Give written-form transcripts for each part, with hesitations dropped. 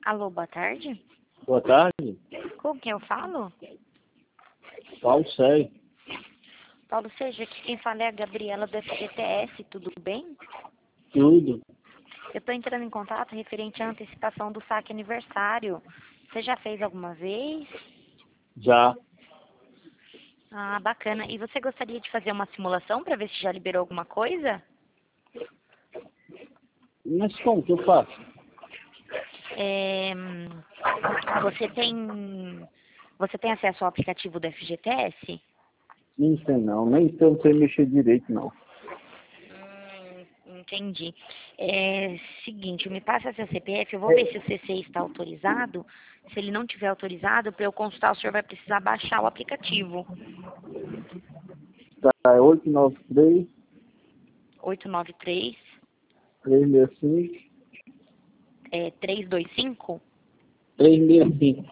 Alô, boa tarde. Boa tarde. Com quem eu falo? Paulo Sérgio. Paulo Sérgio, aqui quem fala é a Gabriela do FGTS, tudo bem? Tudo. Eu estou entrando em contato referente à antecipação do saque aniversário. Você já fez alguma vez? Já. Ah, bacana. E você gostaria de fazer uma simulação para ver se já liberou alguma coisa? Mas como que eu faço? É, você tem acesso ao aplicativo do FGTS? Não sei não. Nem sei mexer direito, não. Entendi. Seguinte, me passa seu CPF, eu vou ver se o CC está autorizado. Se ele não tiver autorizado, para eu consultar, o senhor vai precisar baixar o aplicativo. Tá, é 893 893 365 325 365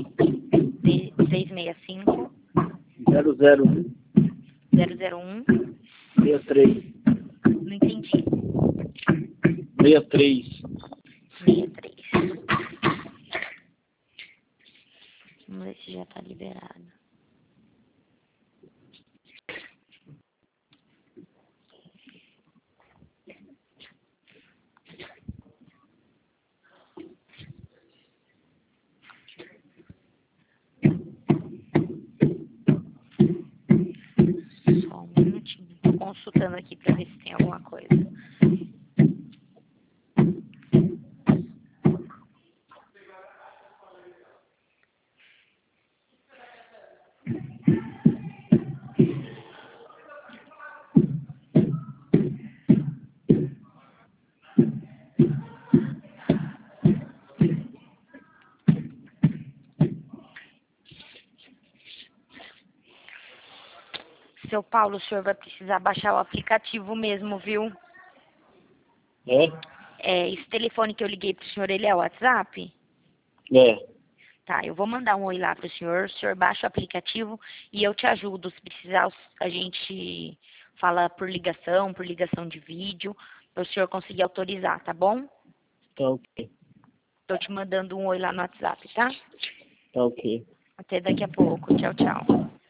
665 001 001. 63 Não entendi. 63. 63. Vamos ver se já está liberado. Só um minutinho. Estou consultando aqui para ver se tem alguma coisa. Seu Paulo, o senhor vai precisar baixar o aplicativo mesmo, viu? Esse telefone que eu liguei pro senhor, ele é o WhatsApp? É. Tá, eu vou mandar um oi lá pro senhor, o senhor baixa o aplicativo e eu te ajudo. Se precisar, a gente fala por ligação de vídeo, para o senhor conseguir autorizar, tá bom? Tá ok. Tô te mandando um oi lá no WhatsApp, tá? Tá ok. Até daqui a pouco. Tchau, tchau.